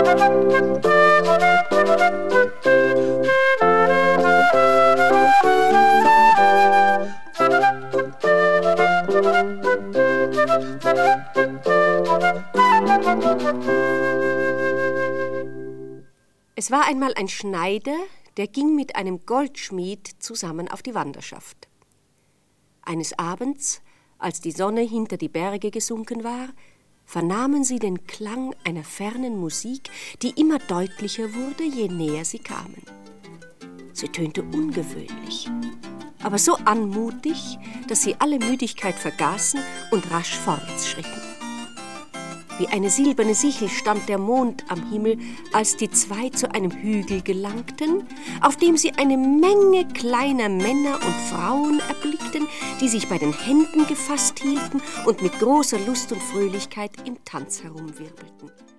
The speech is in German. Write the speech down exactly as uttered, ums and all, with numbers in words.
Es war einmal ein Schneider, der ging mit einem Goldschmied zusammen auf die Wanderschaft. Eines Abends, als die Sonne hinter die Berge gesunken war, vernahmen sie den Klang einer fernen Musik, die immer deutlicher wurde, je näher sie kamen. Sie tönte ungewöhnlich, aber so anmutig, dass sie alle Müdigkeit vergaßen und rasch vorwärts schritten. Wie eine silberne Sichel stand der Mond am Himmel, als die zwei zu einem Hügel gelangten, auf dem sie eine Menge kleiner Männer und Frauen erblickten, die sich bei den Händen gefasst hielten und mit großer Lust und Fröhlichkeit im Tanz herumwirbelten.